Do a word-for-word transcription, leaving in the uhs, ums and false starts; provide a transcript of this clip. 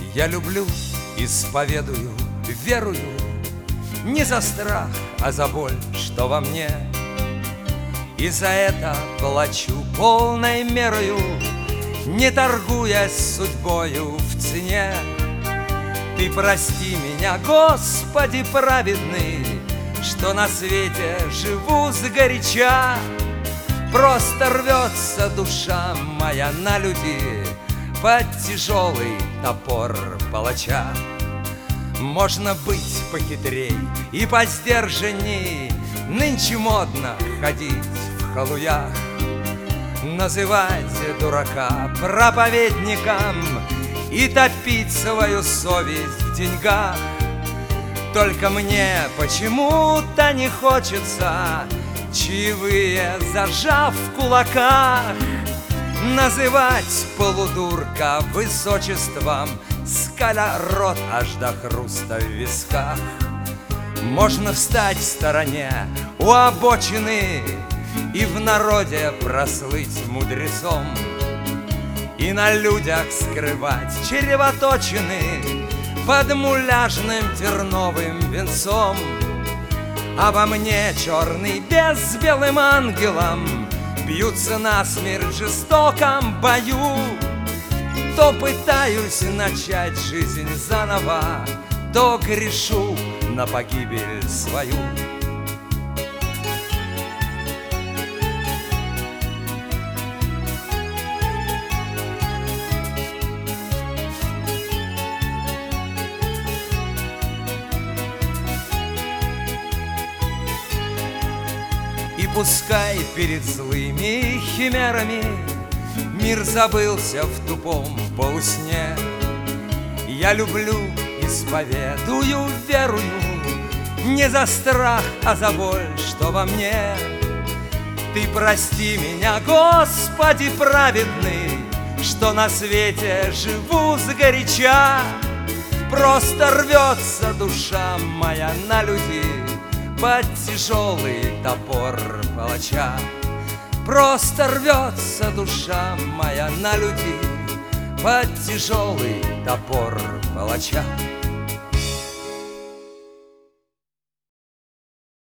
Я люблю, исповедую, верую, не за страх, а за боль, что во мне. И за это плачу полной мерою, не торгуясь судьбою в цене. Ты прости меня, Господи праведный, что на свете живу сгоряча. Просто рвется душа моя на людей под тяжелый топор палача. Можно быть похитрей и посдержанней, нынче модно ходить в халуях, называть дурака проповедником и топить свою совесть в деньгах. Только мне почему-то не хочется, чаевые зажав в кулаках, называть полудурка высочеством, скаля рот аж до хруста в висках. Можно встать в стороне у обочины и в народе прослыть мудрецом, и на людях скрывать чревоточины под муляжным терновым венцом. Обо мне черный бес с белым ангелом бьются насмерть в жестоком бою. То пытаюсь начать жизнь заново, то грешу на погибель свою. И пускай перед злыми химерами мир забылся в тупом полусне, я люблю, исповедую, верую, не за страх, а за боль, что во мне. Ты прости меня, Господи праведный, что на свете живу сгоряча. Просто рвется душа моя на людей под тяжелый топор палача. Просто рвется душа моя на людей под тяжелый топор палача.